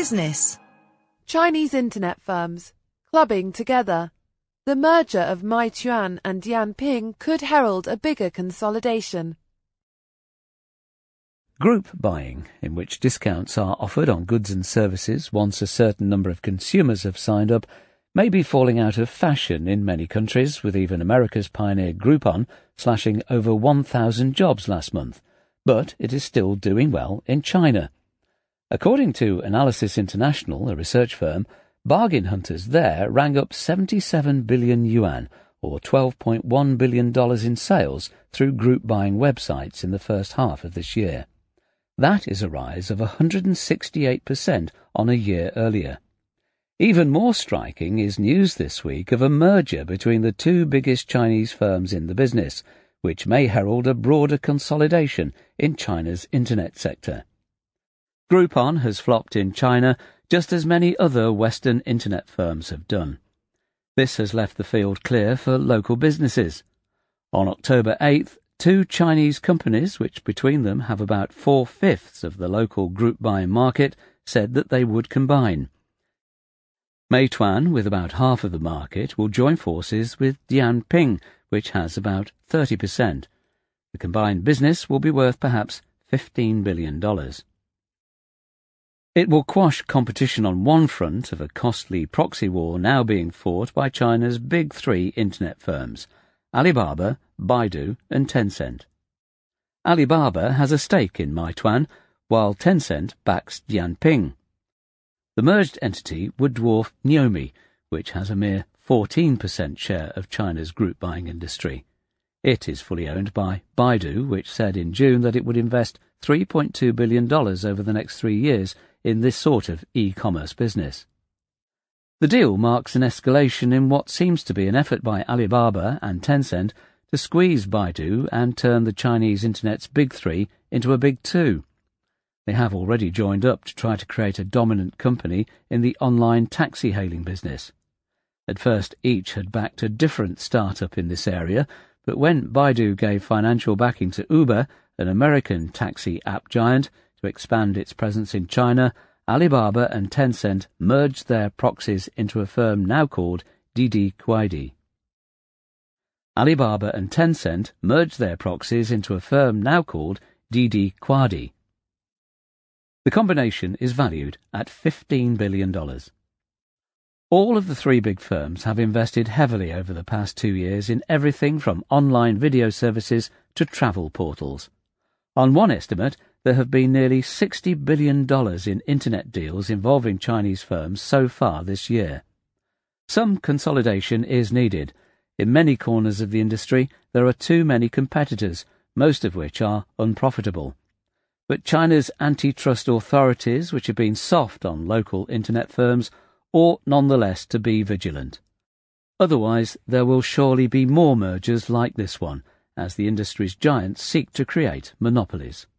business. Chinese internet firms clubbing together. The merger of Meituan and Dianping could herald a bigger consolidation. Group buying, in which discounts are offered on goods and services once a certain number of consumers have signed up, may be falling out of fashion in many countries, with even America's pioneer Groupon slashing over 1,000 jobs last month. But it is still doing well in China. According to Analysis International, a research firm, bargain hunters there rang up 77 billion yuan, or $12.1 billion in sales, through group buying websites in the first half of this year. That is a rise of 168% on a year earlier. Even more striking is news this week of a merger between the two biggest Chinese firms in the business, which may herald a broader consolidation in China's internet sector. Groupon has flopped in China just as many other Western internet firms have done. This has left the field clear for local businesses. On October 8th, two Chinese companies, which between them have about 4/5 of the local group buying market, said that they would combine. Meituan, with about half of the market, will join forces with Dianping, which has about 30%. The combined business will be worth perhaps $15 billion. It will quash competition on one front of a costly proxy war now being fought by China's big three internet firms, Alibaba, Baidu and Tencent. Alibaba has a stake in Meituan, while Tencent backs Dianping. The merged entity would dwarf Nuomi, which has a mere 14% share of China's group buying industry. It is fully owned by Baidu, which said in June that it would invest $3.2 billion over the next 3 years in this sort of e-commerce business. The deal marks an escalation in what seems to be an effort by Alibaba and Tencent to squeeze Baidu and turn the Chinese internet's big three into a big two. They have already joined up to try to create a dominant company in the online taxi-hailing business. At first, each had backed a different startup in this area, but when Baidu gave financial backing to Uber, an American taxi app giant, to expand its presence in China, Alibaba and Tencent merged their proxies into a firm now called Didi Kuaidi. Alibaba and Tencent merged their proxies into a firm now called Didi Kuaidi. The combination is valued at $15 billion. All of the three big firms have invested heavily over the past 2 years in everything from online video services to travel portals. On one estimate, there have been nearly $60 billion in internet deals involving Chinese firms so far this year. Some consolidation is needed. In many corners of the industry, there are too many competitors, most of which are unprofitable. But China's antitrust authorities, which have been soft on local internet firms, ought nonetheless to be vigilant. Otherwise, there will surely be more mergers like this one, as the industry's giants seek to create monopolies.